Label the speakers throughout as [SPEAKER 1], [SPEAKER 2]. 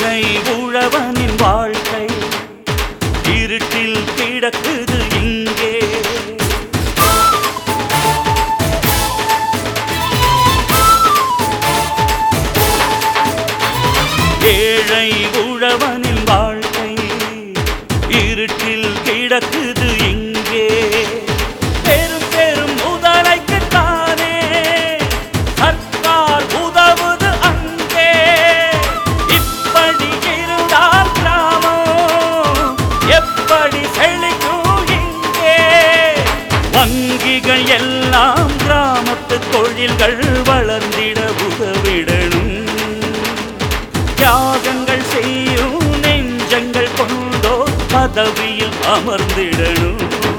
[SPEAKER 1] ஏழை உழவனின் வாழ்க்கை இருட்டில் கிடக்குது இங்கே. ஏழை உழவனின் வாழ்க்கை இருட்டில் கிடக்குது இங்கே. பெரும் பெரும் முதலைக்குத்தானே சர்க்கார் உதவுது அங்கே. இப்படி இருந்தால் கிராமம் எப்படி செழிக்கும் இங்கே? வங்கிகள் எல்லாம் கிராமத்து தொழில்கள் வளர்ந்திட உதவிடணும். தியாகங்கள் செய்யும் நெஞ்சங்கள் கொண்டோ பதவியில் அமர்ந்திடணும்.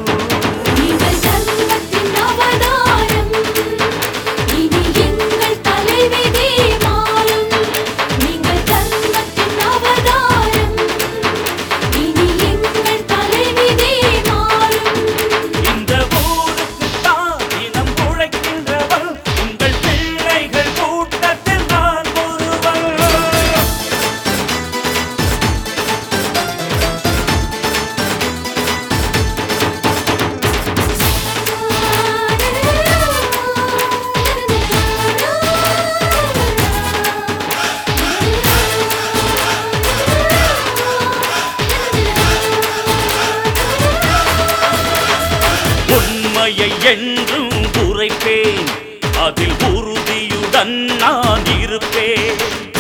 [SPEAKER 1] உண்மையை என்றும் உரைப்பேன், அதில் உறுதியுடன் நான் இருப்பேன்.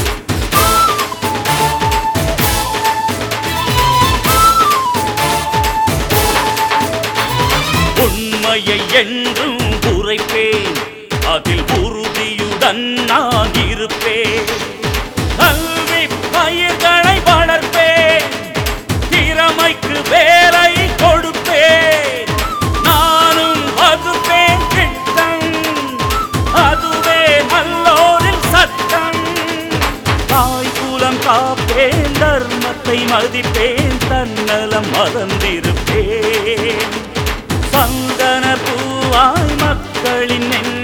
[SPEAKER 1] உண்மையை என்றும் உரைப்பேன், அதில் உறுதியுடன் நான் இருப்பேன். கல்வி பயிர்களை வளர்ப்பேன், திறமைக்கு வேலை கொடுப்பேன். நானும் வகுப்பேன் திட்டம், அதுவே நல்லோரின் சட்டம். தாய் குலம் காப்பேன், தர்மத்தை மதிப்பேன், தன்னலம் மறந்திருப்பேன். சந்தன பூவாய் மக்களின்